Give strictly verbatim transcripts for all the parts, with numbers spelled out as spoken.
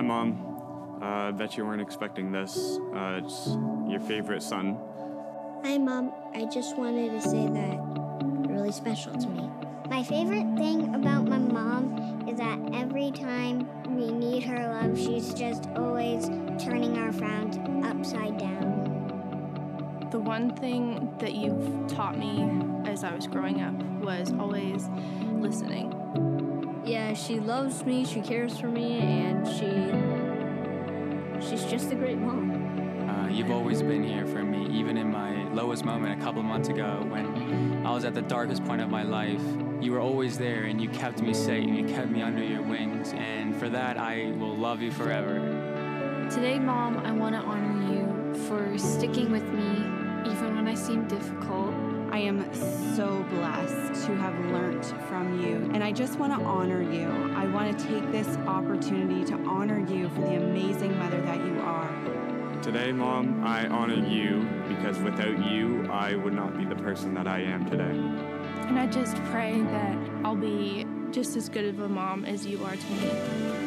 Mom. I uh, bet you weren't expecting this. Uh, it's your favorite son. Hi, Mom. I just wanted to say that you're really special to me. My favorite thing about my mom is that every time we need her love, she's just always turning our frowns upside down. The one thing that you've taught me as I was growing up was always listening. Yeah, she loves me, she cares for me, and she... She's just a great mom. Uh, you've always been here for me, even in my lowest moment a couple months ago when I was at the darkest point of my life. You were always there and you kept me safe. You kept me under your wings. And for that, I will love you forever. Today, Mom, I want to honor you for sticking with me even when I seem difficult. I am so blessed to have learned from you, and I just want to honor you. I want to take this opportunity to honor you for the amazing mother that you are. Today, Mom, I honor you because without you, I would not be the person that I am today. And I just pray that I'll be just as good of a mom as you are to me.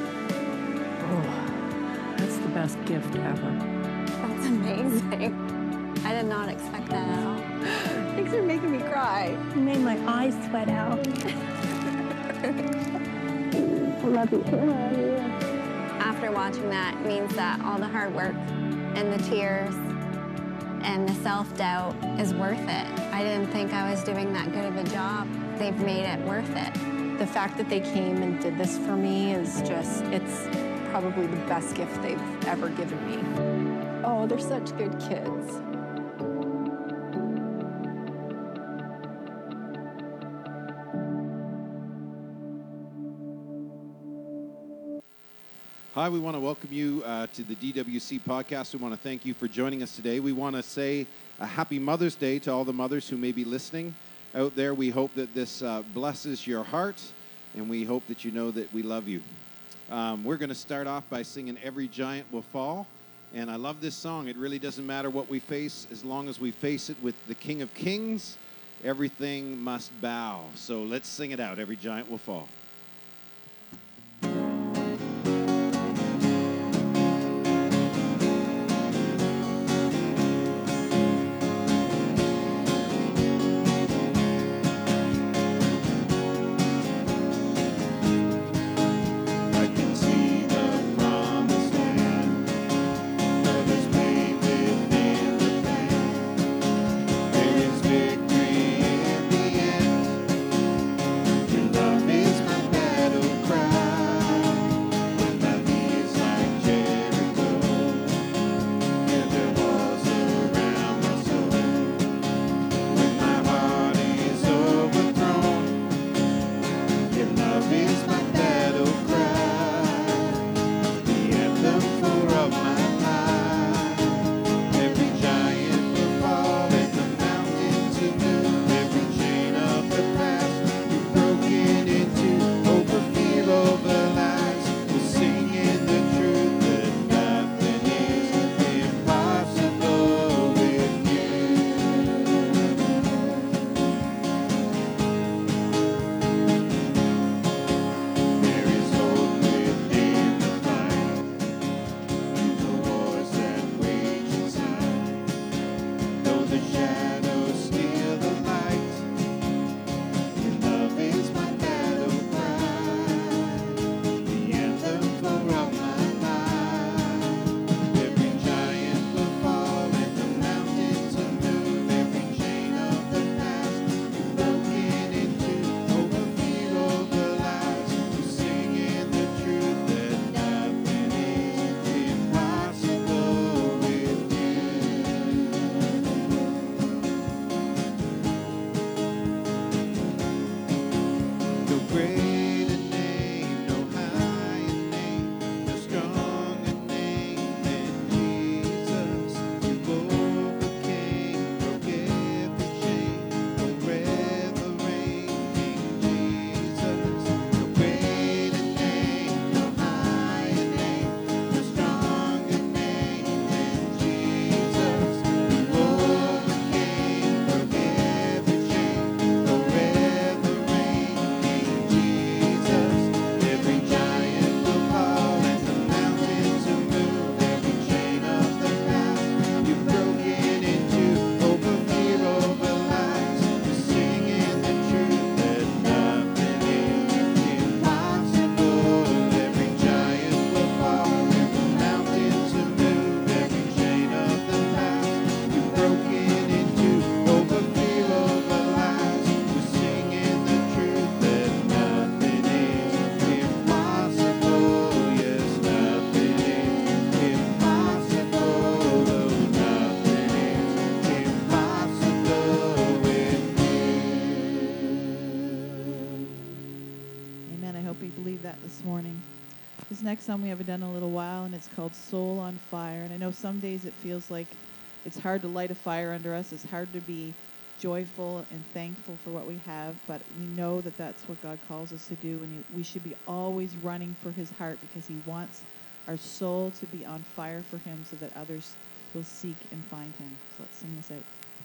Oh, that's the best gift ever. That's amazing. I did not expect that at all. Thanks for making me cry. You made my eyes sweat out. I love you. I love you. After watching that, it means that all the hard work and the tears and the self-doubt is worth it. I didn't think I was doing that good of a job. They've made it worth it. The fact that they came and did this for me is just, it's probably the best gift they've ever given me. Oh, they're such good kids. Hi, we want to welcome you uh, to the D W C podcast. We want to thank you for joining us today. We want to say a happy Mother's Day to all the mothers who may be listening out there. We hope that this uh, blesses your heart, and we hope that you know that we love you. Um, we're going to start off by singing Every Giant Will Fall, and I love this song. It really doesn't matter what we face, as long as we face it with the King of Kings, everything must bow. So let's sing it out. Every giant will fall. I hope you believe that this morning. This next song we haven't done in a little while, and it's called Soul on Fire. And I know some days it feels like it's hard to light a fire under us. It's hard to be joyful and thankful for what we have, but we know that that's what God calls us to do, and we should be always running for his heart because he wants our soul to be on fire for him so that others will seek and find him. So let's sing this out.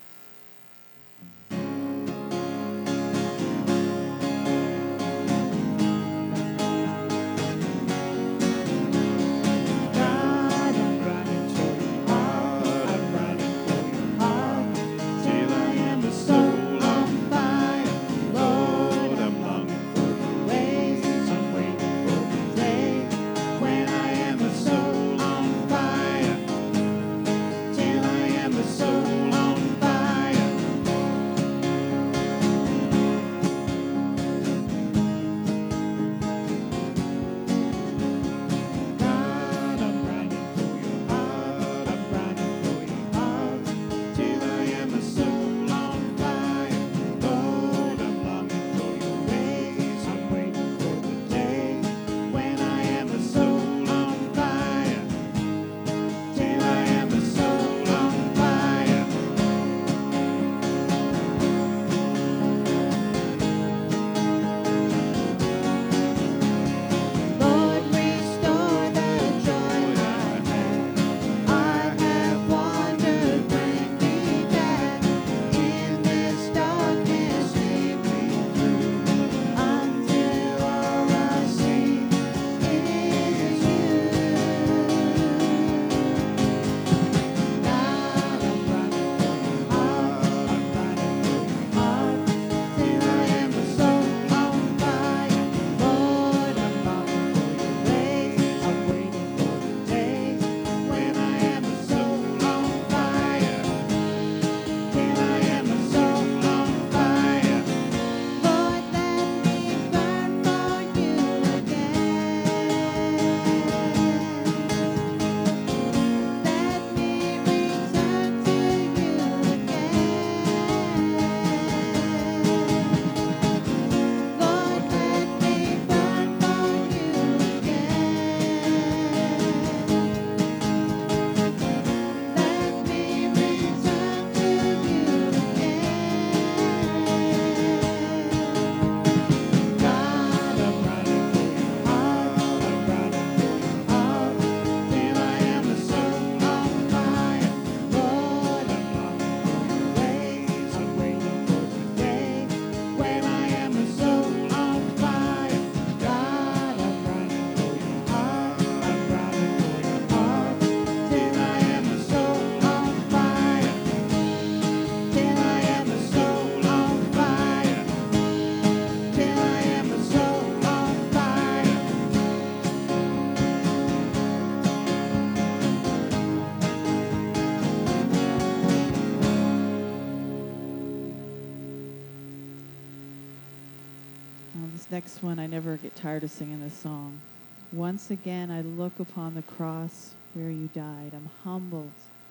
Next one, I never get tired of singing this song. Once again, I look upon the cross where you died. I'm humbled.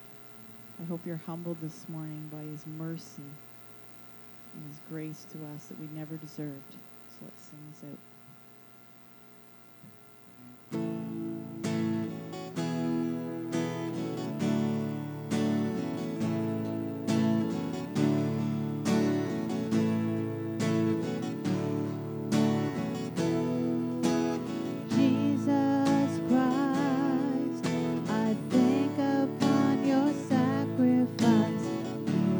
I hope you're humbled this morning by his mercy and his grace to us that we never deserved. So let's sing this out.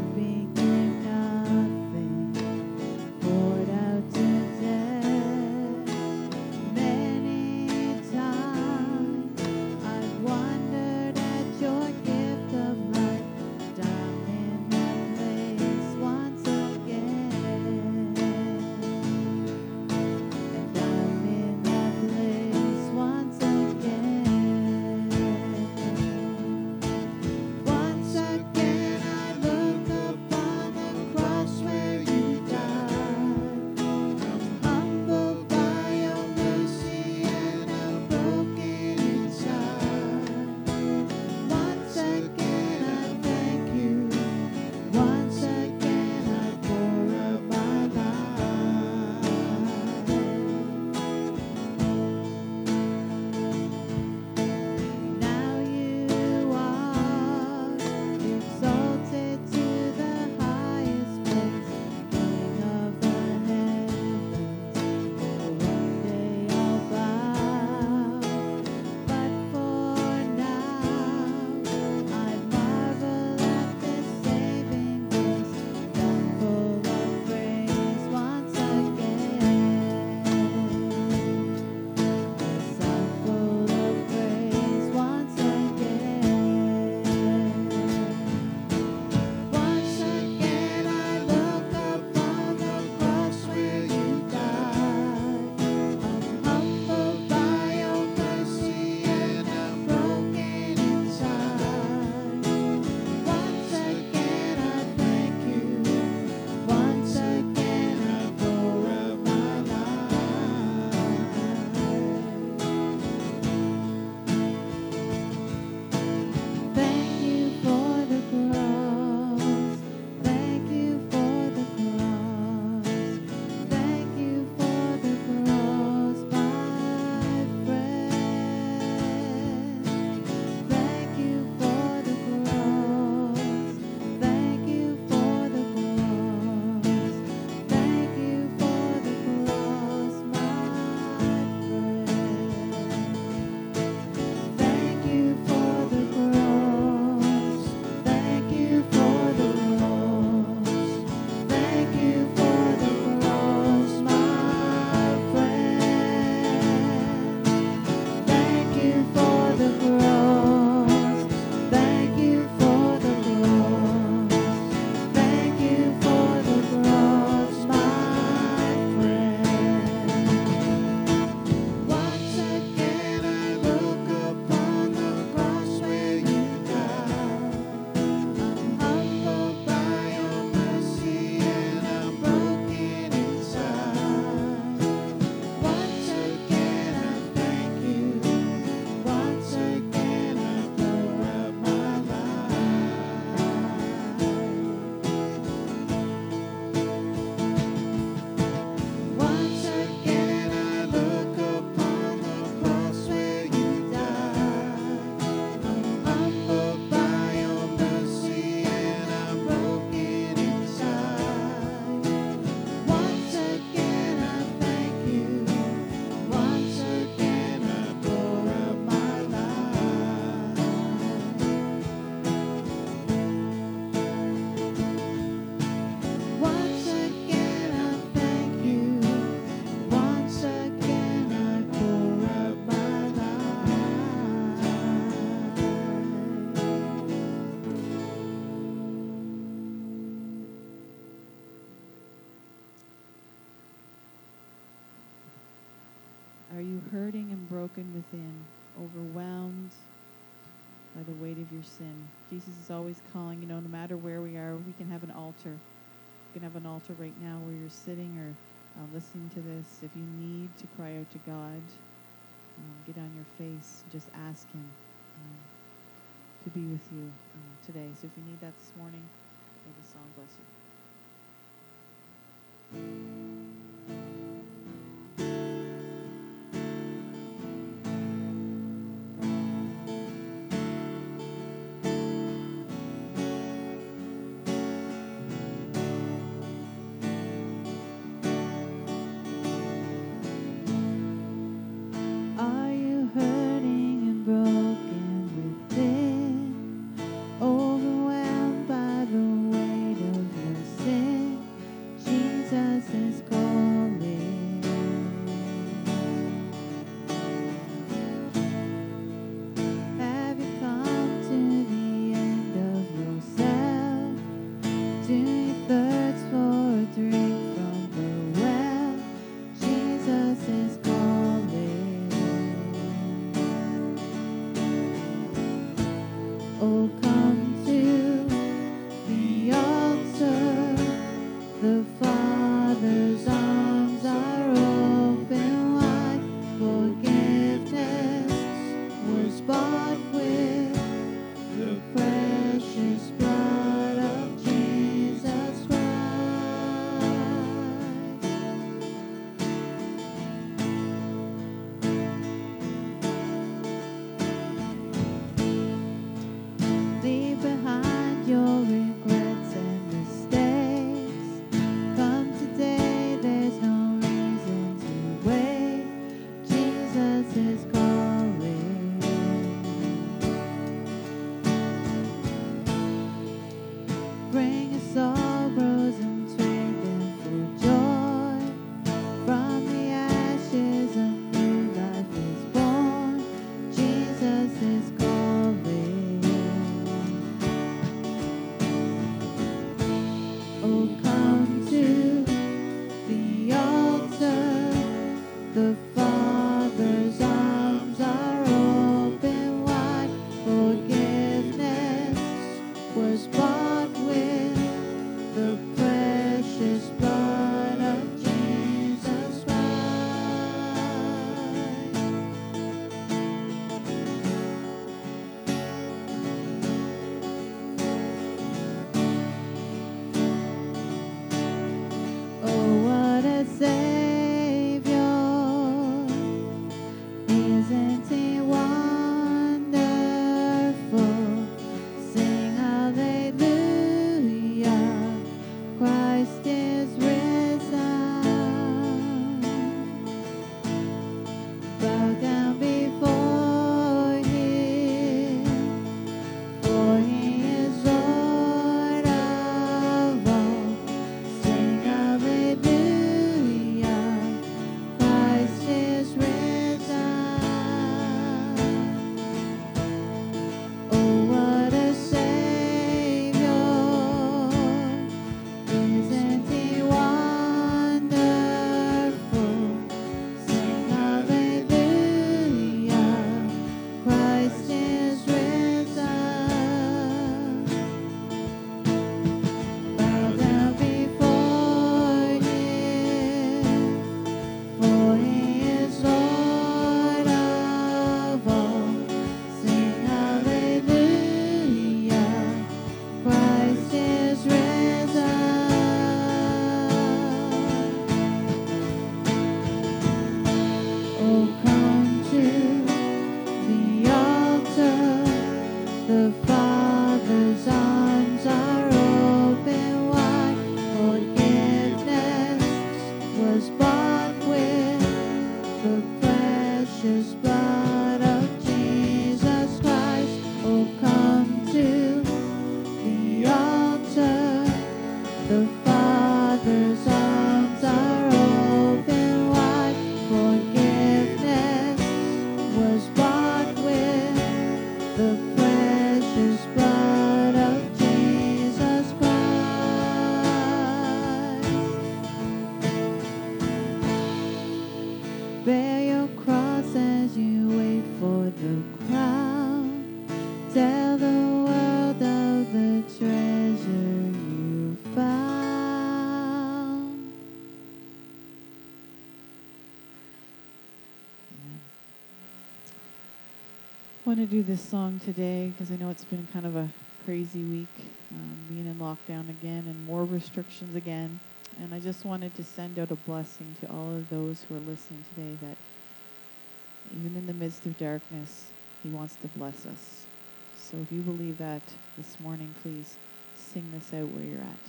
Poured out to death. you hurting and broken within, overwhelmed by the weight of your sin? Jesus is always calling, you know, no matter where we are, we can have an altar. You can have an altar right now where you're sitting or uh, listening to this. If you need to cry out to God, um, get on your face, just ask him um, to be with you um, today. So if you need that this morning, may the song bless you. Are you hurting and broken within, overwhelmed by the weight of your sin? Jesus is calling. Have you come to the end of yourself? Do you thirst for a drink from the well? Jesus is calling. Oh, come to the altar. The Father's arms are open wide. Forgiveness was bought with the precious blood of Jesus Christ. Leave behind your regrets and mistakes. Come today, there's no reason to wait. Jesus is calling. Bring your sorrows and trade them for joy. From the ashes, a new life is born. Jesus is calling. Oh, come to the altar. The Father's arms are open wide. Forgiveness was bought with the precious blood of Jesus Christ. Oh, what a Savior. Isn't he wonderful? Sing hallelujah. Christ is risen. Bow down before him, for he is Lord of all. Sing hallelujah. Christ is risen. Oh, what a Savior. Isn't he wonderful? Sing hallelujah. Christ is risen. Bow down before him, for he is Lord of all. Sing hallelujah. Christ is risen. Oh, come to the altar. The Father's arms are open wide. Forgiveness was bought with the precious blood of Jesus Christ. Oh, come to the altar. The Father's arms are open wide. Forgiveness was bought with the precious blood of Jesus Christ. Bear your cross. want to do this song today because I know it's been kind of a crazy week, um, being in lockdown again and more restrictions again. And I just wanted to send out a blessing to all of those who are listening today that even in the midst of darkness, he wants to bless us. So if you believe that this morning, please sing this out where you're at.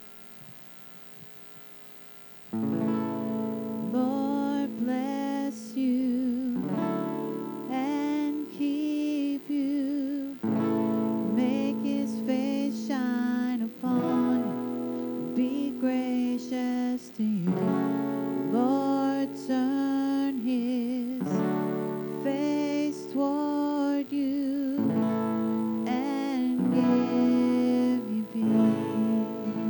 Lord bless you and keep you, make his face shine upon you, be gracious to you. Lord turn his face toward you and give you peace.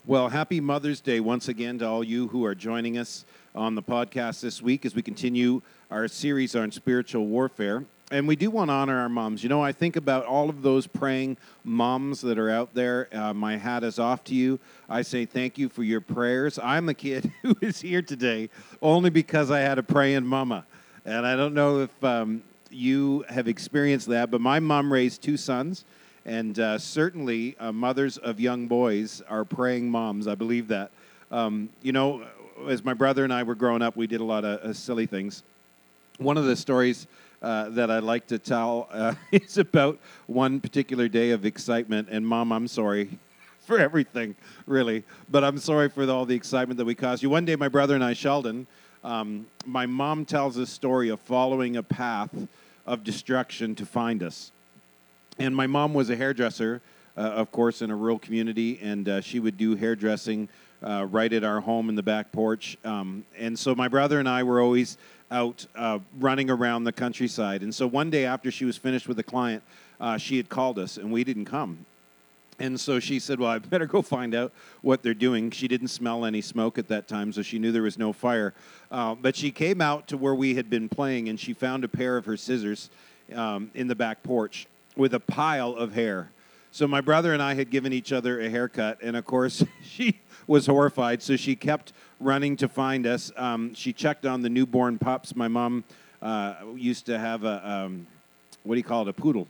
Well, happy Mother's Day once again to all you who are joining us on the podcast this week as we continue our series on spiritual warfare. And we do want to honor our moms. You know, I think about all of those praying moms that are out there. Uh, my hat is off to you. I say thank you for your prayers. I'm the kid who is here today only because I had a praying mama. And I don't know if um, you have experienced that, but my mom raised two sons. And uh, certainly uh, mothers of young boys are praying moms. I believe that. Um, you know, as my brother and I were growing up, we did a lot of uh, silly things. One of the stories uh, that I like to tell uh, is about one particular day of excitement. And Mom, I'm sorry for everything, really. But I'm sorry for all the excitement that we caused you. One day, my brother and I, Sheldon, um, my mom tells a story of following a path of destruction to find us. And my mom was a hairdresser, uh, of course, in a rural community, and uh, she would do hairdressing uh, right at our home in the back porch. Um, and so my brother and I were always out uh, running around the countryside. And so one day after she was finished with a client, uh, she had called us, and we didn't come. And so she said, well, I better go find out what they're doing. She didn't smell any smoke at that time, so she knew there was no fire. Uh, but she came out to where we had been playing, and she found a pair of her scissors um, in the back porch with a pile of hair. So my brother and I had given each other a haircut, and of course, she was horrified, so she kept running to find us. Um, she checked on the newborn pups. My mom uh, used to have a, um, what do you call it, a poodle,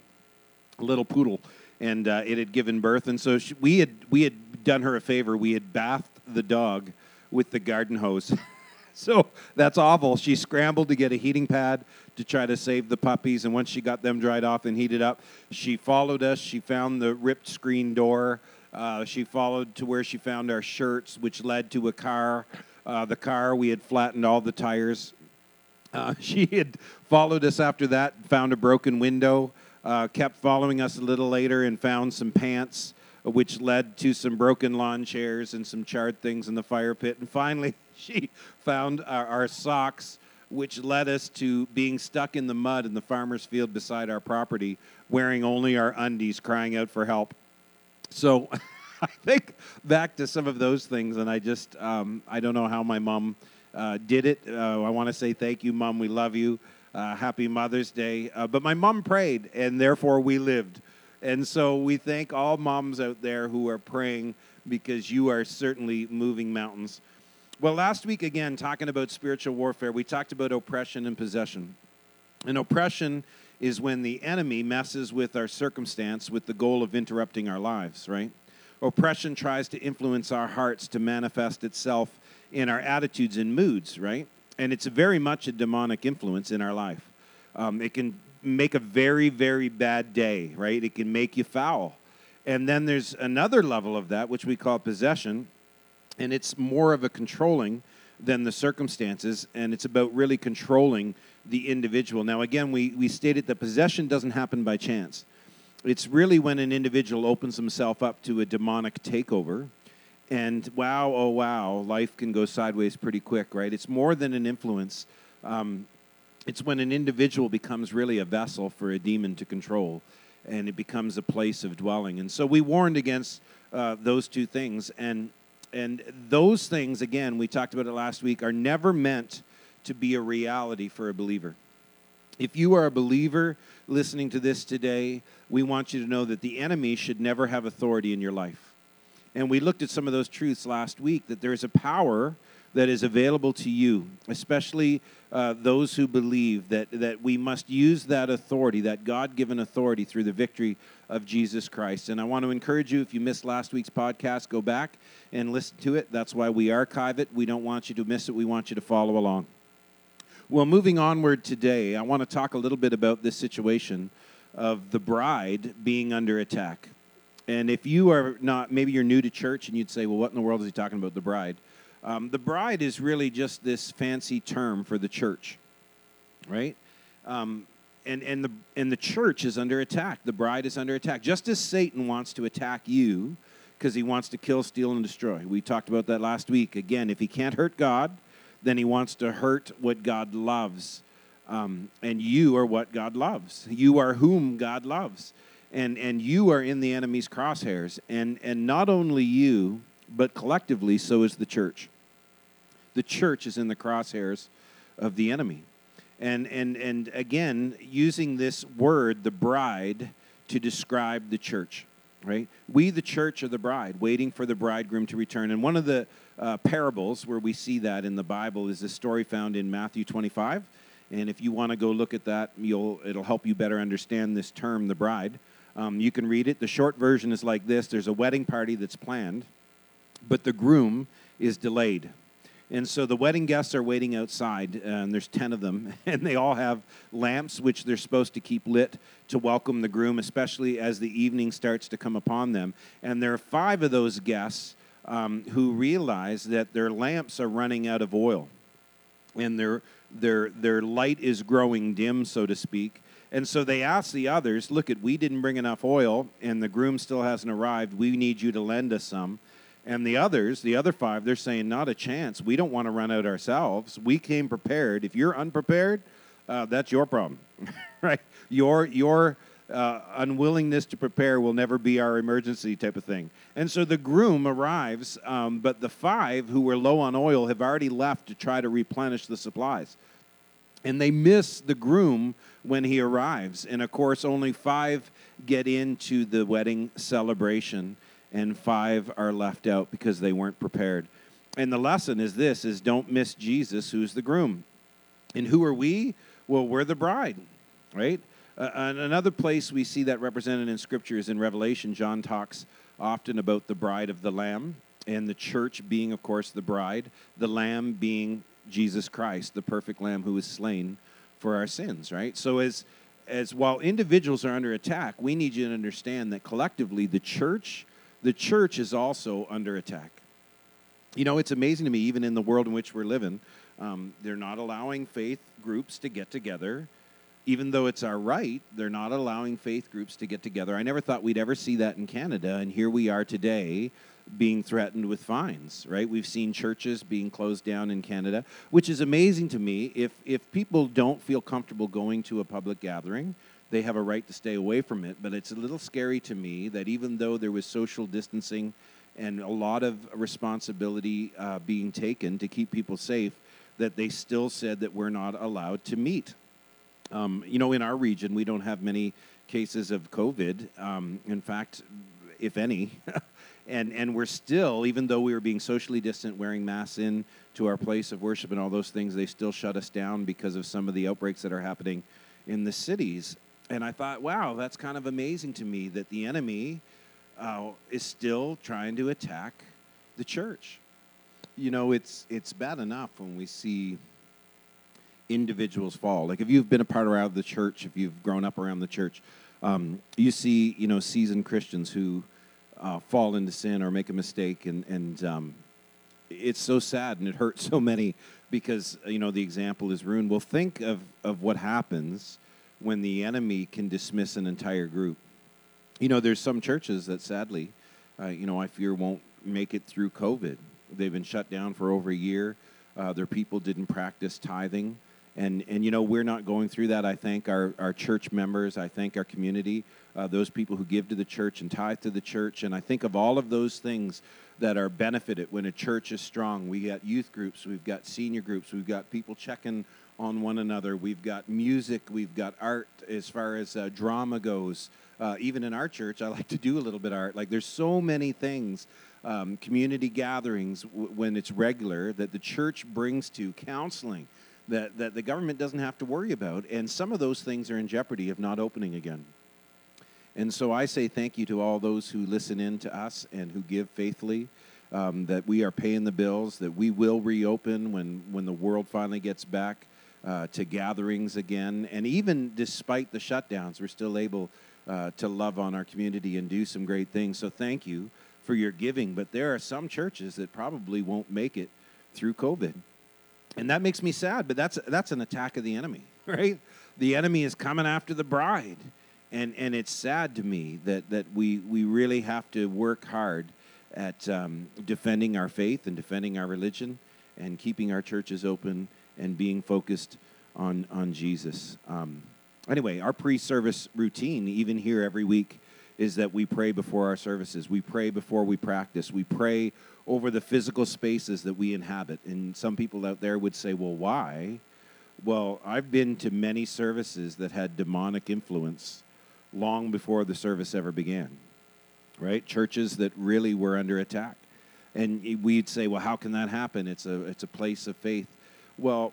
a little poodle, and uh, it had given birth. And so she, we had we had done her a favor. We had bathed the dog with the garden hose. So that's awful. She scrambled to get a heating pad to try to save the puppies, and once she got them dried off and heated up, she followed us. She found the ripped screen door. Uh, she followed to where she found our shirts, which led to a car. Uh, the car, we had flattened all the tires. Uh, she had followed us after that, found a broken window, uh, kept following us a little later and found some pants, which led to some broken lawn chairs and some charred things in the fire pit. And finally, she found our, our socks, which led us to being stuck in the mud in the farmer's field beside our property, wearing only our undies, crying out for help. So I think back to some of those things, and I just, um, I don't know how my mom uh, did it. Uh, I want to say thank you, Mom. We love you. Uh, happy Mother's Day. Uh, but my mom prayed, and therefore we lived. And so we thank all moms out there who are praying, because you are certainly moving mountains. Well, last week, again, talking about spiritual warfare, we talked about oppression and possession. And oppression is when the enemy messes with our circumstance with the goal of interrupting our lives, right? Oppression tries to influence our hearts to manifest itself in our attitudes and moods, right? And it's very much a demonic influence in our life. Um, it can make a very, very bad day, right? It can make you foul. And then there's another level of that, which we call possession, and it's more of a controlling than the circumstances, and it's about really controlling the individual. Now, again, we, we stated that possession doesn't happen by chance. It's really when an individual opens himself up to a demonic takeover, and wow, oh wow, life can go sideways pretty quick, right? It's more than an influence. Um, it's when an individual becomes really a vessel for a demon to control, and it becomes a place of dwelling. And so we warned against uh, those two things, and And those things, again, we talked about it last week, are never meant to be a reality for a believer. If you are a believer listening to this today, we want you to know that the enemy should never have authority in your life. And we looked at some of those truths last week, that there is a power that is available to you, especially uh, those who believe that, that we must use that authority, that God-given authority, through the victory of Jesus Christ. And I want to encourage you, if you missed last week's podcast, go back and listen to it. That's why we archive it. We don't want you to miss it. We want you to follow along. Well, moving onward today, I want to talk a little bit about this situation of the bride being under attack. And if you are not, maybe you're new to church and you'd say, well, what in the world is he talking about, the bride? Um, the bride is really just this fancy term for the church, right? Um, and, and, the, and the church is under attack. The bride is under attack. Just as Satan wants to attack you because he wants to kill, steal, and destroy. We talked about that last week. Again, if he can't hurt God, then he wants to hurt what God loves. Um, and you are what God loves. You are whom God loves. And, and you are in the enemy's crosshairs. And, and not only you, but collectively, so is the church. The church is in the crosshairs of the enemy. And, and, and again, using this word, the bride, to describe the church, right? We, the church, are the bride, waiting for the bridegroom to return. And one of the uh, parables where we see that in the Bible is a story found in Matthew twenty-five. And if you want to go look at that, you'll it'll help you better understand this term, the bride. Um, you can read it. The short version is like this. There's a wedding party that's planned, but the groom is delayed. And so the wedding guests are waiting outside, and there's ten of them, and they all have lamps, which they're supposed to keep lit to welcome the groom, especially as the evening starts to come upon them. And there are five of those guests um, who realize that their lamps are running out of oil, and their their their light is growing dim, so to speak. And so they ask the others, look, we didn't bring enough oil, and the groom still hasn't arrived. We need you to lend us some. And the others, the other five, they're saying, not a chance. We don't want to run out ourselves. We came prepared. If you're unprepared, uh, that's your problem, right? Your your uh, unwillingness to prepare will never be our emergency type of thing. And so the groom arrives, um, but the five who were low on oil have already left to try to replenish the supplies. And they miss the groom when he arrives. And, of course, only five get into the wedding celebration, and five are left out because they weren't prepared. And the lesson is this, is don't miss Jesus, who's the groom. And who are we? Well, we're the bride, right? Uh, and another place we see that represented in Scripture is in Revelation. John talks often about the bride of the Lamb, and the church being, of course, the bride, the Lamb being Jesus Christ, the perfect Lamb who was slain for our sins, right? So as as while individuals are under attack, we need you to understand that collectively the church The church is also under attack. You know, it's amazing to me, even in the world in which we're living, um, they're not allowing faith groups to get together. Even though it's our right, they're not allowing faith groups to get together. I never thought we'd ever see that in Canada, and here we are today being threatened with fines, right? We've seen churches being closed down in Canada, which is amazing to me. If, if people don't feel comfortable going to a public gathering, they have a right to stay away from it, but it's a little scary to me that even though there was social distancing and a lot of responsibility uh, being taken to keep people safe, that they still said that we're not allowed to meet. Um, you know, in our region, we don't have many cases of COVID. Um, in fact, if any, and and we're still, even though we were being socially distant, wearing masks in to our place of worship and all those things, they still shut us down because of some of the outbreaks that are happening in the cities. And I thought, wow, that's kind of amazing to me that the enemy uh, is still trying to attack the church. You know, it's it's bad enough when we see individuals fall. Like if you've been a part around the church, if you've grown up around the church, um, you see, you know, seasoned Christians who uh, fall into sin or make a mistake, and and um, it's so sad and it hurts so many because, you know, the example is ruined. Well, think of of what happens when the enemy can dismiss an entire group. You know, there's some churches that sadly, uh, you know, I fear won't make it through COVID. They've been shut down for over a year. Uh, their people didn't practice tithing. And, and you know, we're not going through that. I thank our, our church members. I thank our community, uh, those people who give to the church and tithe to the church. And I think of all of those things that are benefited when a church is strong. We got youth groups. We've got senior groups. We've got people checking on one another. We've got music. We've got art as far as uh, drama goes. Uh, even in our church, I like to do a little bit of art. Like there's so many things, um, community gatherings w- when it's regular that the church brings to counseling that, that the government doesn't have to worry about. And some of those things are in jeopardy of not opening again. And so I say thank you to all those who listen in to us and who give faithfully, um, that we are paying the bills, that we will reopen when, when the world finally gets back Uh, to gatherings again. And even despite the shutdowns, we're still able uh, to love on our community and do some great things. So thank you for your giving. But there are some churches that probably won't make it through COVID. And that makes me sad, but that's that's an attack of the enemy, right? The enemy is coming after the bride. And and it's sad to me that, that we, we really have to work hard at um, defending our faith and defending our religion and keeping our churches open and being focused on, on Jesus. Um, anyway, our pre-service routine, even here every week, is that we pray before our services. We pray before we practice. We pray over the physical spaces that we inhabit. And some people out there would say, well, why? Well, I've been to many services that had demonic influence long before the service ever began, right? Churches that really were under attack. And we'd say, well, how can that happen? It's a it's a place of faith. Well,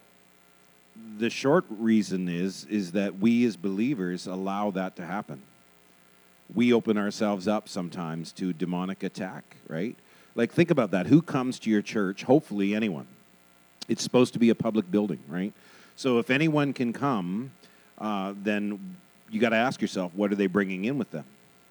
the short reason is is that we as believers allow that to happen. We open ourselves up sometimes to demonic attack, right? Like, think about that. Who comes to your church? Hopefully anyone. It's supposed to be a public building, right? So if anyone can come, uh, then you got to ask yourself, what are they bringing in with them?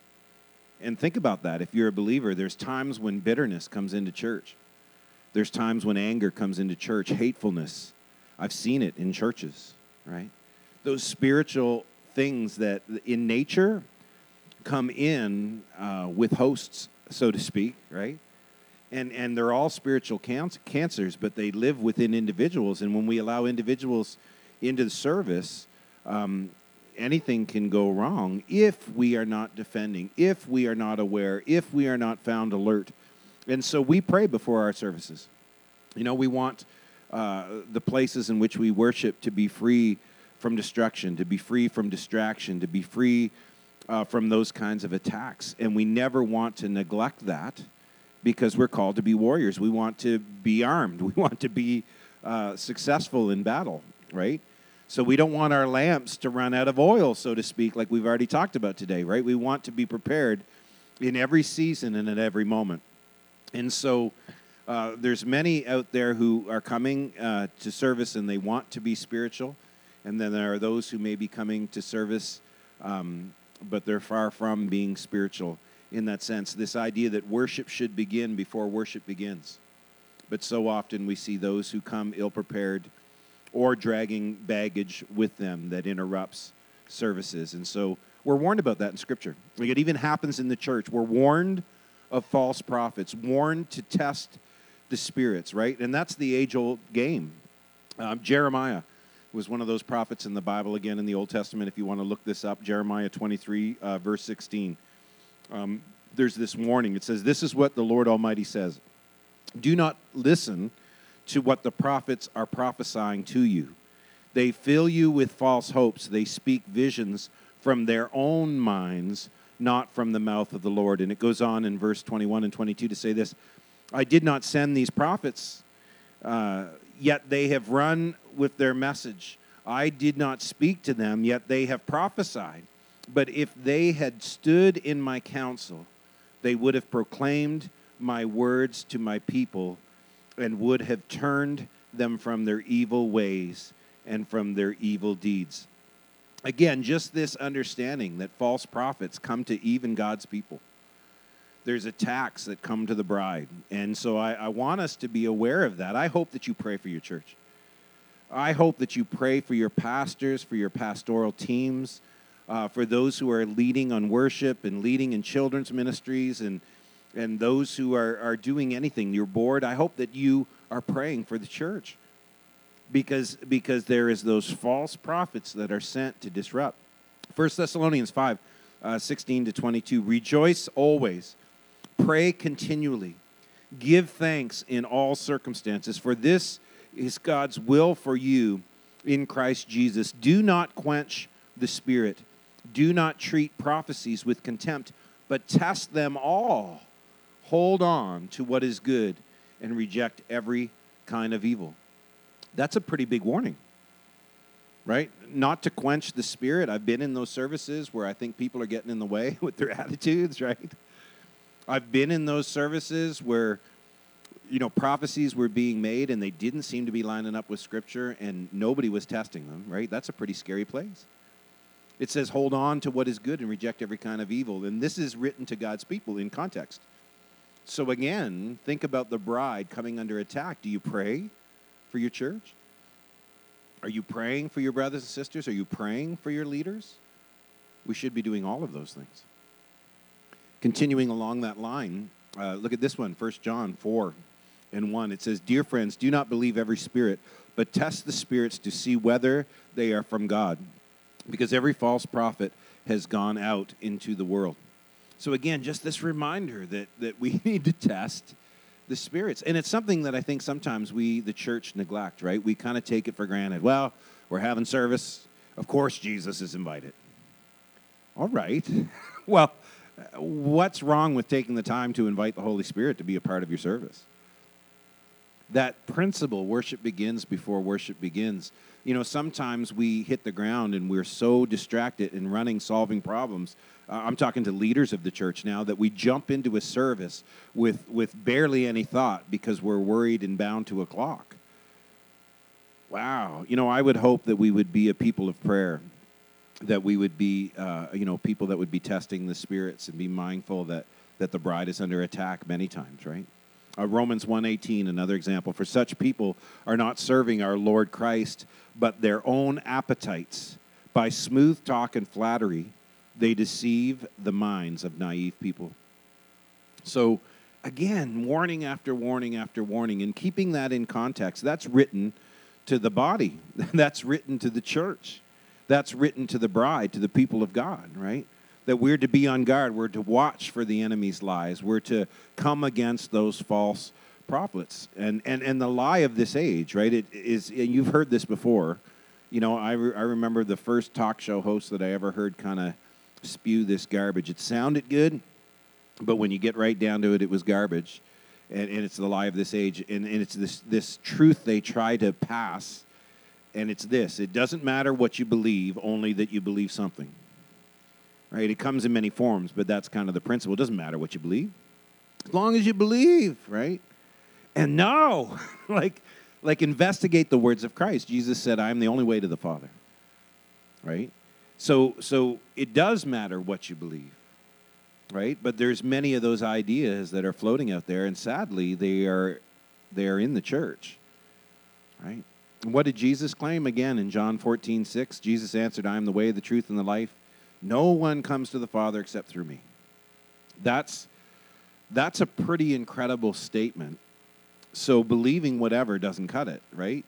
And think about that. If you're a believer, there's times when bitterness comes into church. There's times when anger comes into church, hatefulness. I've seen it in churches, right? Those spiritual things that in nature come in uh, with hosts, so to speak, right? And and they're all spiritual canc- cancers, but they live within individuals. And when we allow individuals into the service, um, anything can go wrong if we are not defending, if we are not aware, if we are not found alert. And so we pray before our services. You know, we want uh, the places in which we worship to be free from destruction, to be free from distraction, to be free uh, from those kinds of attacks. And we never want to neglect that because we're called to be warriors. We want to be armed. We want to be uh, successful in battle, right? So we don't want our lamps to run out of oil, so to speak, like we've already talked about today, right? We want to be prepared in every season and at every moment. And so uh, there's many out there who are coming uh, to service and they want to be spiritual. And then there are those who may be coming to service, um, but they're far from being spiritual in that sense. This idea that worship should begin before worship begins. But so often we see those who come ill-prepared or dragging baggage with them that interrupts services. And so we're warned about that in Scripture. Like, it even happens in the church. We're warned of false prophets, warned to test the spirits, right? And that's the age-old game. Um, Jeremiah was one of those prophets in the Bible, again, in the Old Testament. If you want to look this up, Jeremiah twenty-three, uh, verse sixteen. Um, there's this warning. It says, "This is what the Lord Almighty says. Do not listen to what the prophets are prophesying to you. They fill you with false hopes. They speak visions from their own minds, not from the mouth of the Lord." And it goes on in verse twenty-one and twenty-two to say this, "I did not send these prophets, uh, yet they have run with their message. I did not speak to them, yet they have prophesied. But if they had stood in my counsel, they would have proclaimed my words to my people and would have turned them from their evil ways and from their evil deeds." Again, just this understanding that false prophets come to even God's people. There's attacks that come to the bride. And so I, I want us to be aware of that. I hope that you pray for your church. I hope that you pray for your pastors, for your pastoral teams, uh, for those who are leading on worship and leading in children's ministries and and those who are, are doing anything, your board. I hope that you are praying for the church because, because there is those false prophets that are sent to disrupt. First Thessalonians five, uh, sixteen to twenty-two, "Rejoice always, pray continually, give thanks in all circumstances, for this is God's will for you in Christ Jesus. Do not quench the Spirit. Do not treat prophecies with contempt, but test them all. Hold on to what is good and reject every kind of evil." That's a pretty big warning, right? Not to quench the Spirit. I've been in those services where I think people are getting in the way with their attitudes, right? I've been in those services where, you know, prophecies were being made and they didn't seem to be lining up with Scripture and nobody was testing them, right? That's a pretty scary place. It says, hold on to what is good and reject every kind of evil. And this is written to God's people in context. So again, think about the bride coming under attack. Do you pray for your church? Are you praying for your brothers and sisters? Are you praying for your leaders? We should be doing all of those things. Continuing along that line, uh, look at this one, First John four and one. It says, "Dear friends, do not believe every spirit, but test the spirits to see whether they are from God, because every false prophet has gone out into the world." So again, just this reminder that, that we need to test the spirits. And it's something that I think sometimes we, the church, neglect, right? We kind of take it for granted. Well, we're having service. Of course Jesus is invited. All right. Well, what's wrong with taking the time to invite the Holy Spirit to be a part of your service? That principle, worship begins before worship begins. You know, sometimes we hit the ground and we're so distracted in running, solving problems. Uh, I'm talking to leaders of the church now that we jump into a service with, with barely any thought because we're worried and bound to a clock. Wow. You know, I would hope that we would be a people of prayer, that we would be, uh, you know, people that would be testing the spirits and be mindful that, that the bride is under attack many times, right? Uh, Romans one eighteen, another example. For such people are not serving our Lord Christ, but their own appetites. By smooth talk and flattery, they deceive the minds of naive people. So, again, warning after warning after warning, and keeping that in context, that's written to the body. That's written to the church. That's written to the bride, to the people of God, right? That we're to be on guard. We're to watch for the enemy's lies. We're to come against those false prophets. And and, and the lie of this age, right, it is, and you've heard this before. You know, I, re- I remember the first talk show host that I ever heard kind of spew this garbage. It sounded good, but when you get right down to it, it was garbage. And, and it's the lie of this age. And, and it's this, this truth they try to pass. And it's this: it doesn't matter what you believe, only that you believe something. Right? It comes in many forms, but that's kind of the principle. It doesn't matter what you believe, as long as you believe, right? And no, like, like investigate the words of Christ. Jesus said, "I am the only way to the Father." Right? So, so it does matter what you believe, right? But there's many of those ideas that are floating out there, and sadly, they are, they are in the church, right? What did Jesus claim again in John fourteen six? Jesus answered, "I am the way, the truth, and the life. No one comes to the Father except through me." That's, that's a pretty incredible statement. So believing whatever doesn't cut it, right?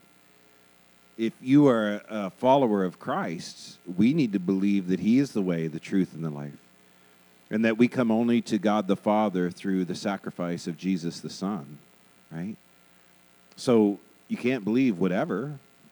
If you are a follower of Christ, we need to believe that he is the way, the truth, and the life. And that we come only to God the Father through the sacrifice of Jesus the Son, right? So you can't believe whatever.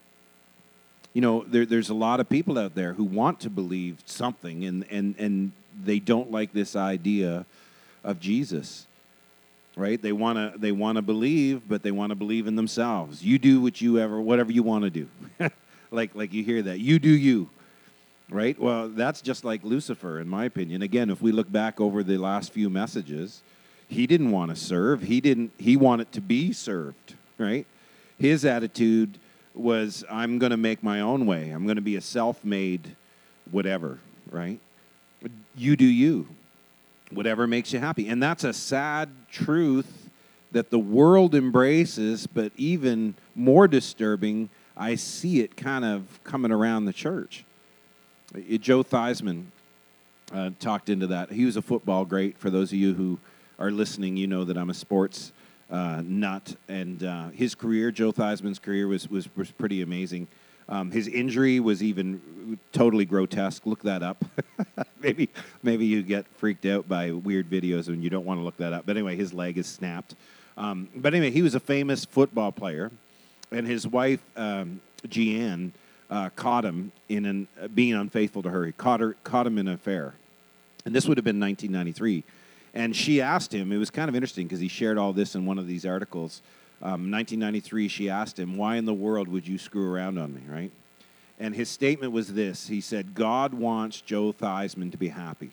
You know, there, there's a lot of people out there who want to believe something, and, and, and they don't like this idea of Jesus, right? They want to they want to believe, but they want to believe in themselves. You do what you ever, whatever you want to do. like like you hear that. You do you, right? Well, that's just like Lucifer, in my opinion. Again, if we look back over the last few messages, he didn't want to serve. He didn't. He wanted to be served, right? His attitude was, I'm going to make my own way. I'm going to be a self-made whatever, right? You do you. Whatever makes you happy. And that's a sad truth that the world embraces, but even more disturbing, I see it kind of coming around the church. Joe Theismann uh, talked into that. He was a football great. For those of you who are listening, you know that I'm a sports Uh, nut, and uh, his career, Joe Theismann's career, was was, was pretty amazing. Um, his injury was even totally grotesque. Look that up. maybe maybe you get freaked out by weird videos and you don't want to look that up. But anyway, his leg is snapped. Um, but anyway, he was a famous football player, and his wife um, Jeanne uh, caught him in an, uh, being unfaithful to her. He caught her caught him in an affair, and this would have been nineteen ninety-three. And she asked him, it was kind of interesting because he shared all this in one of these articles. Um, nineteen ninety-three, she asked him, "Why in the world would you screw around on me," right? And his statement was this. He said, "God wants Joe Theismann to be happy."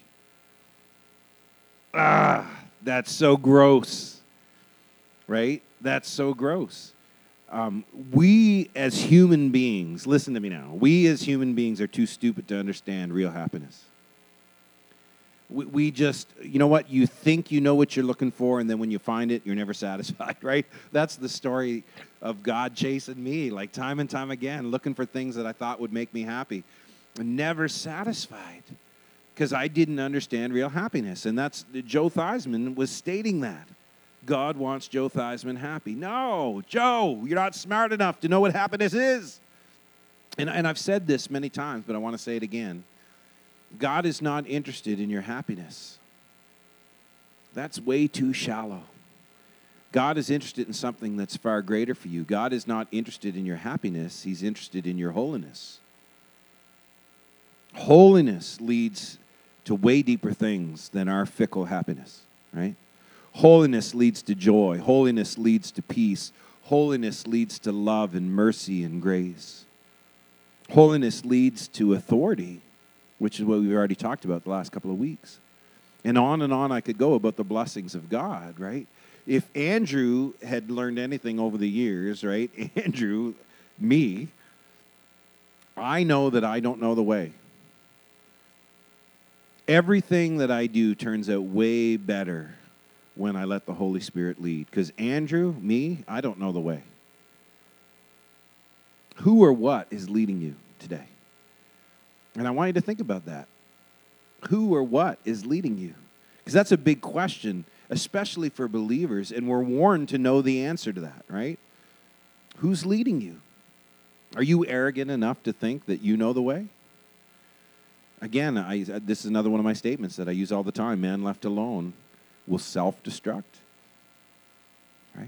Ah, that's so gross, right? That's so gross. Um, we as human beings, listen to me now, we as human beings are too stupid to understand real happiness. We, we just, you know what, you think you know what you're looking for, and then when you find it, you're never satisfied, right? That's the story of God chasing me, like time and time again, looking for things that I thought would make me happy. Never satisfied, because I didn't understand real happiness. And that's, Joe Theismann was stating that. God wants Joe Theismann happy. No, Joe, you're not smart enough to know what happiness is. And, and I've said this many times, but I want to say it again. God is not interested in your happiness. That's way too shallow. God is interested in something that's far greater for you. God is not interested in your happiness. He's interested in your holiness. Holiness leads to way deeper things than our fickle happiness, right? Holiness leads to joy. Holiness leads to peace. Holiness leads to love and mercy and grace. Holiness leads to authority, which is what we've already talked about the last couple of weeks. And on and on I could go about the blessings of God, right? If Andrew had learned anything over the years, right? Andrew, me, I know that I don't know the way. Everything that I do turns out way better when I let the Holy Spirit lead. Because Andrew, me, I don't know the way. Who or what is leading you today? And I want you to think about that. Who or what is leading you? Because that's a big question, especially for believers, and we're warned to know the answer to that, right? Who's leading you? Are you arrogant enough to think that you know the way? Again, I, this is another one of my statements that I use all the time. Man left alone will self-destruct, right?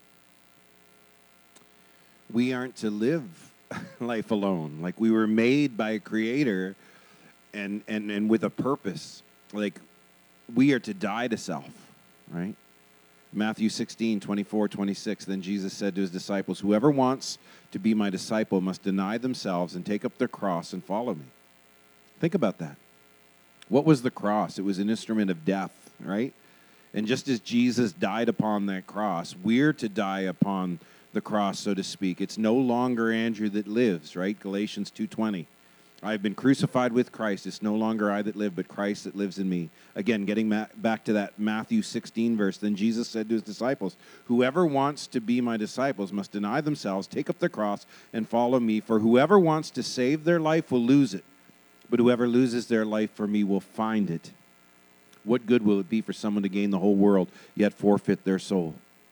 We aren't to live life alone. Like, we were made by a creator and, and, and with a purpose. Like, we are to die to self, right? Matthew sixteen, twenty-four, twenty-six, then Jesus said to his disciples, whoever wants to be my disciple must deny themselves and take up their cross and follow me. Think about that. What was the cross? It was an instrument of death, right? And just as Jesus died upon that cross, we're to die upon the cross, so to speak. It's no longer Andrew that lives, right? Galatians two twenty. I've been crucified with Christ. It's no longer I that live, but Christ that lives in me. Again, getting ma- back to that Matthew sixteen verse, then Jesus said to his disciples, whoever wants to be my disciples must deny themselves, take up the cross, and follow me. For whoever wants to save their life will lose it, but whoever loses their life for me will find it. What good will it be for someone to gain the whole world, yet forfeit their soul?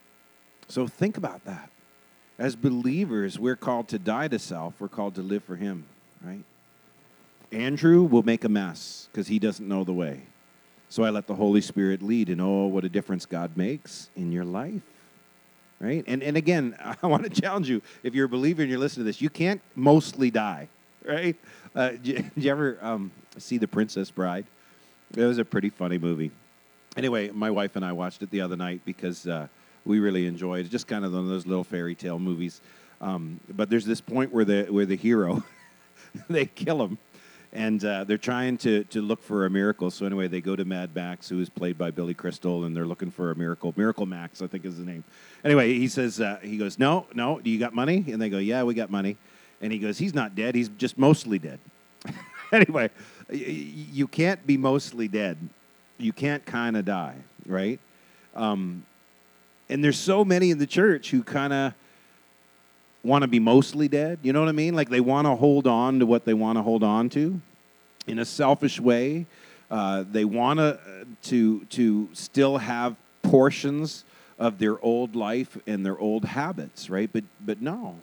So think about that. As believers, we're called to die to self. We're called to live for him, right? Andrew will make a mess because he doesn't know the way. So I let the Holy Spirit lead, and oh, what a difference God makes in your life, right? And and again, I want to challenge you. If you're a believer and you're listening to this, you can't mostly die, right? Uh, did you ever um, see The Princess Bride? It was a pretty funny movie. Anyway, my wife and I watched it the other night because uh, we really enjoyed it. Just kind of one of those little fairy tale movies. Um, but there's this point where the where the hero, they kill him. And uh, they're trying to, to look for a miracle. So anyway, they go to Mad Max, who is played by Billy Crystal, and they're looking for a miracle. Miracle Max, I think is the name. Anyway, he says, uh, he goes, no, no, do you got money? And they go, yeah, we got money. And he goes, he's not dead. He's just mostly dead. Anyway, y- you can't be mostly dead. You can't kind of die, right? Um, and there's so many in the church who kind of want to be mostly dead. You know what I mean? Like, they want to hold on to what they want to hold on to in a selfish way. Uh, they want to to to still have portions of their old life and their old habits, right? But but no.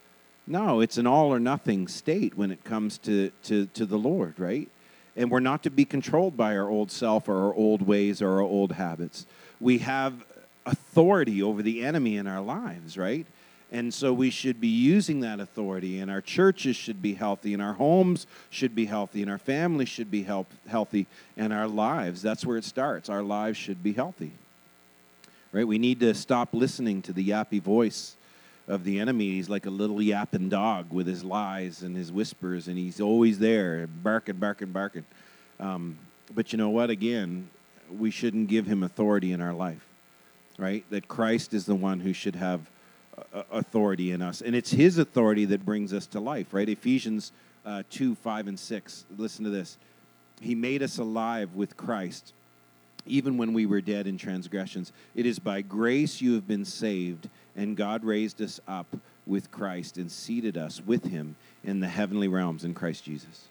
No, it's an all or nothing state when it comes to, to, to the Lord, right? And we're not to be controlled by our old self or our old ways or our old habits. We have authority over the enemy in our lives, right? And so we should be using that authority, and our churches should be healthy, and our homes should be healthy, and our families should be help, healthy, and our lives. That's where it starts. Our lives should be healthy, right? We need to stop listening to the yappy voice of the enemy. He's like a little yapping dog with his lies and his whispers, and he's always there, barking, barking, barking. Um, but you know what? Again, we shouldn't give him authority in our life, right? That Christ is the one who should have authority in us, and it's his authority that brings us to life, right? Ephesians uh, two, five, and six. Listen to this. He made us alive with Christ, even when we were dead in transgressions. It is by grace you have been saved, and God raised us up with Christ and seated us with him in the heavenly realms in Christ Jesus.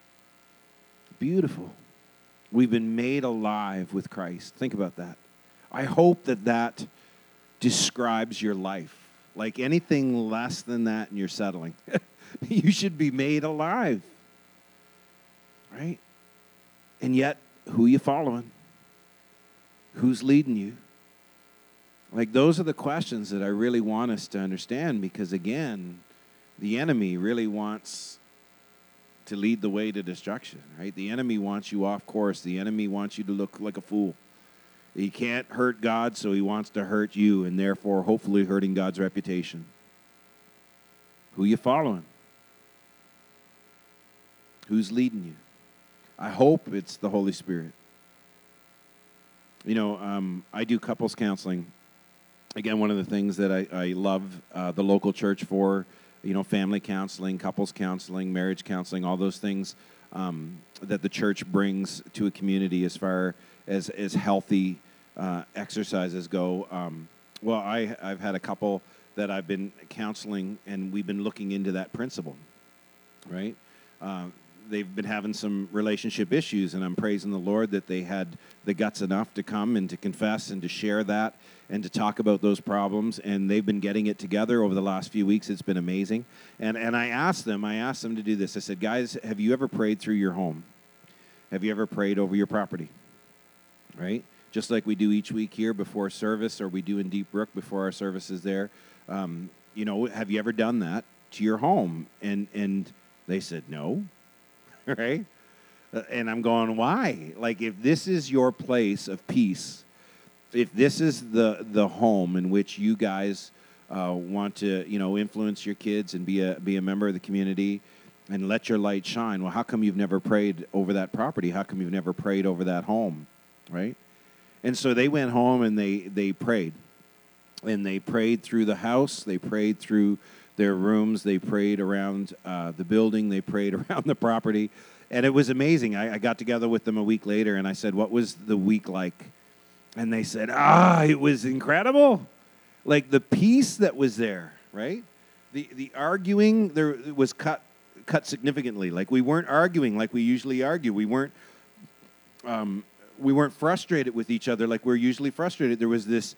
Beautiful. We've been made alive with Christ. Think about that. I hope that that describes your life. Like, anything less than that and you're settling. You should be made alive. Right? And yet, who are you following? Who's leading you? Like, those are the questions that I really want us to understand, because, again, the enemy really wants to lead the way to destruction, right? The enemy wants you off course. The enemy wants you to look like a fool. He can't hurt God, so he wants to hurt you, and therefore hopefully hurting God's reputation. Who you following? Who's leading you? I hope it's the Holy Spirit. You know, um, I do couples counseling. Again, one of the things that I, I love uh, the local church for, you know, family counseling, couples counseling, marriage counseling, all those things um, that the church brings to a community as far as, as healthy uh, exercises go. Um, well, I, I've had a couple that I've been counseling, and we've been looking into that principle, right? Uh, they've been having some relationship issues, and I'm praising the Lord that they had the guts enough to come and to confess and to share that and to talk about those problems, and they've been getting it together over the last few weeks. It's been amazing. And and I asked them, I asked them to do this. I said, guys, have you ever prayed through your home? Have you ever prayed over your property? Right? Just like we do each week here before service, or we do in Deep Brook before our service is there. Um, you know, have you ever done that to your home? And and they said, no. Right? And I'm going, why? Like, if this is your place of peace, if this is the the home in which you guys uh, want to, you know, influence your kids and be a be a member of the community and let your light shine, well, how come you've never prayed over that property? How come you've never prayed over that home, right? And so they went home and they they prayed, and they prayed through the house, they prayed through their rooms, they prayed around uh, the building, they prayed around the property, and it was amazing. I, I got together with them a week later, and I said, what was the week like? And they said, ah, it was incredible. Like, the peace that was there, right? The the arguing there was cut cut significantly. Like, we weren't arguing like we usually argue. We weren't um, we weren't frustrated with each other like we're usually frustrated. There was this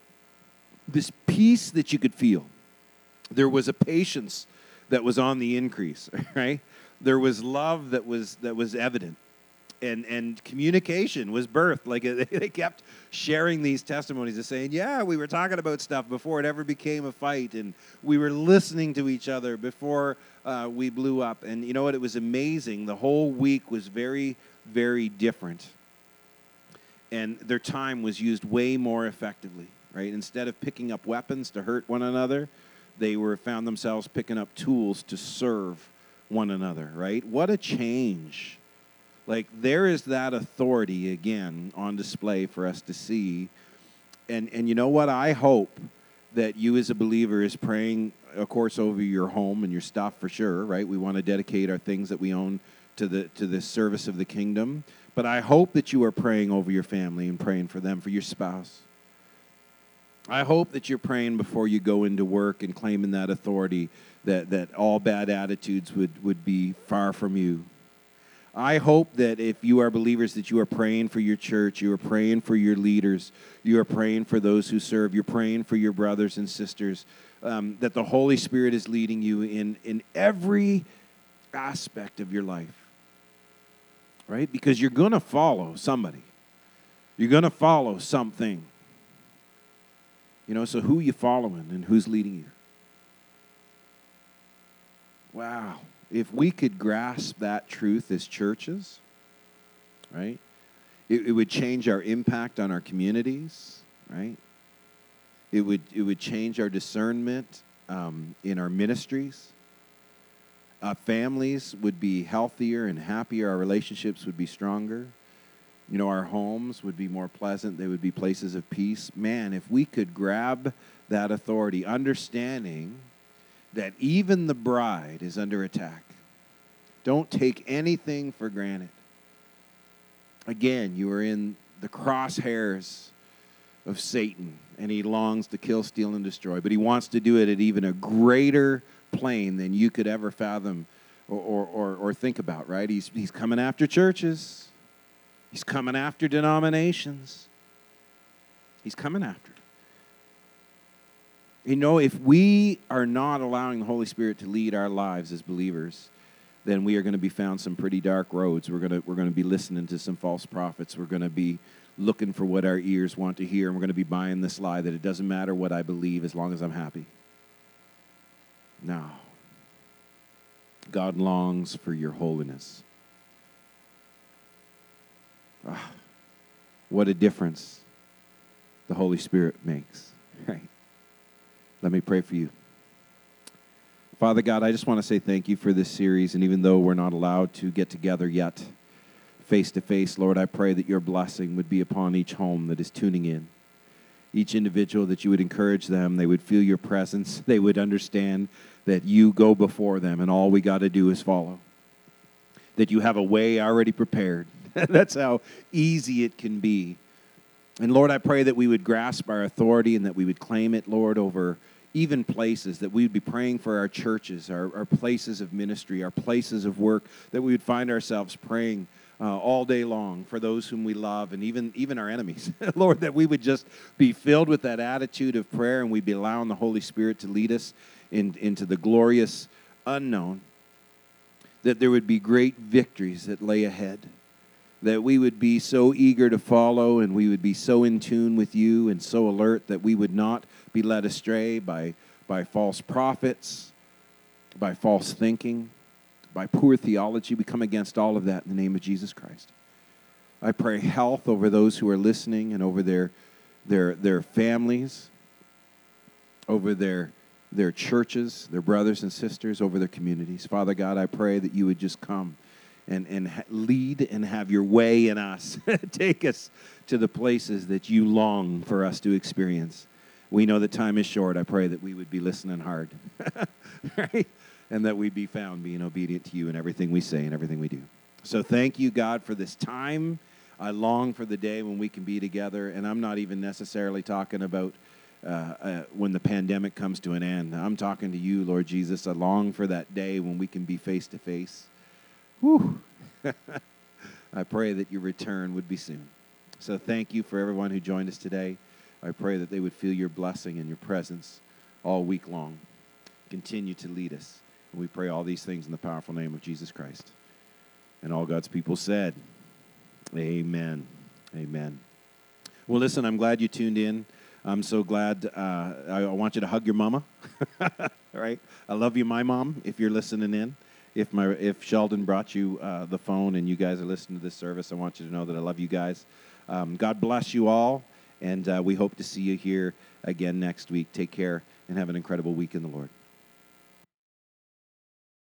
this peace that you could feel. There was a patience that was on the increase, right? There was love that was that was evident. And and communication was birthed. Like, they kept sharing these testimonies and saying, yeah, we were talking about stuff before it ever became a fight, and we were listening to each other before uh, we blew up. And you know what? It was amazing. The whole week was very, very different. And their time was used way more effectively, right? Instead of picking up weapons to hurt one another, they were found themselves picking up tools to serve one another, right? What a change. Like, there is that authority, again, on display for us to see. And and you know what? I hope that you as a believer is praying, of course, over your home and your stuff for sure, right? We want to dedicate our things that we own to the to the service of the kingdom. But I hope that you are praying over your family and praying for them, for your spouse. I hope that you're praying before you go into work and claiming that authority, that, that all bad attitudes would, would be far from you. I hope that if you are believers, that you are praying for your church, you are praying for your leaders, you are praying for those who serve, you're praying for your brothers and sisters, um, that the Holy Spirit is leading you in, in every aspect of your life, right? Because you're going to follow somebody. You're going to follow something. You know, so who are you following and who's leading you? Wow. If we could grasp that truth as churches, right, it, it would change our impact on our communities, right? It would it would change our discernment um, in our ministries. Uh, families would be healthier and happier. Our relationships would be stronger. You know, our homes would be more pleasant. They would be places of peace. Man, if we could grab that authority, understanding that even the bride is under attack. Don't take anything for granted. Again, you are in the crosshairs of Satan, and he longs to kill, steal, and destroy, but he wants to do it at even a greater plane than you could ever fathom or, or, or, or think about, right? He's, he's coming after churches. He's coming after denominations. He's coming after. You know, if we are not allowing the Holy Spirit to lead our lives as believers, then we are going to be found some pretty dark roads. We're going to we're going to be listening to some false prophets. We're going to be looking for what our ears want to hear, and we're going to be buying this lie that it doesn't matter what I believe as long as I'm happy. No. God longs for your holiness. Ah, what a difference the Holy Spirit makes. Right? Let me pray for you. Father God, I just want to say thank you for this series, and even though we're not allowed to get together yet face to face, Lord, I pray that your blessing would be upon each home that is tuning in. Each individual, that you would encourage them, they would feel your presence, they would understand that you go before them and all we got to do is follow. That you have a way already prepared. That's how easy it can be. And Lord, I pray that we would grasp our authority and that we would claim it, Lord, over even places, that we would be praying for our churches, our, our places of ministry, our places of work, that we would find ourselves praying uh, all day long for those whom we love and even, even our enemies. Lord, that we would just be filled with that attitude of prayer and we'd be allowing the Holy Spirit to lead us in, into the glorious unknown, that there would be great victories that lay ahead, that we would be so eager to follow and we would be so in tune with you and so alert that we would not be led astray by, by false prophets, by false thinking, by poor theology. We come against all of that in the name of Jesus Christ. I pray health over those who are listening and over their, their, their families, over their, their churches, their brothers and sisters, over their communities. Father God, I pray that you would just come and, and lead and have your way in us. Take us to the places that you long for us to experience. We know that time is short. I pray that we would be listening hard, right? And that we'd be found being obedient to you in everything we say and everything we do. So thank you, God, for this time. I long for the day when we can be together, and I'm not even necessarily talking about uh, uh, when the pandemic comes to an end. I'm talking to you, Lord Jesus. I long for that day when we can be face to face. Whew. I pray that your return would be soon. So thank you for everyone who joined us today. I pray that they would feel your blessing and your presence all week long. Continue to lead us. And we pray all these things in the powerful name of Jesus Christ. And all God's people said, amen. Amen. Well, listen, I'm glad you tuned in. I'm so glad. Uh, I, I want you to hug your mama. All right? I love you, my mom, if you're listening in. If my if Sheldon brought you uh, the phone and you guys are listening to this service, I want you to know that I love you guys. Um, God bless you all, and uh, we hope to see you here again next week. Take care and have an incredible week in the Lord.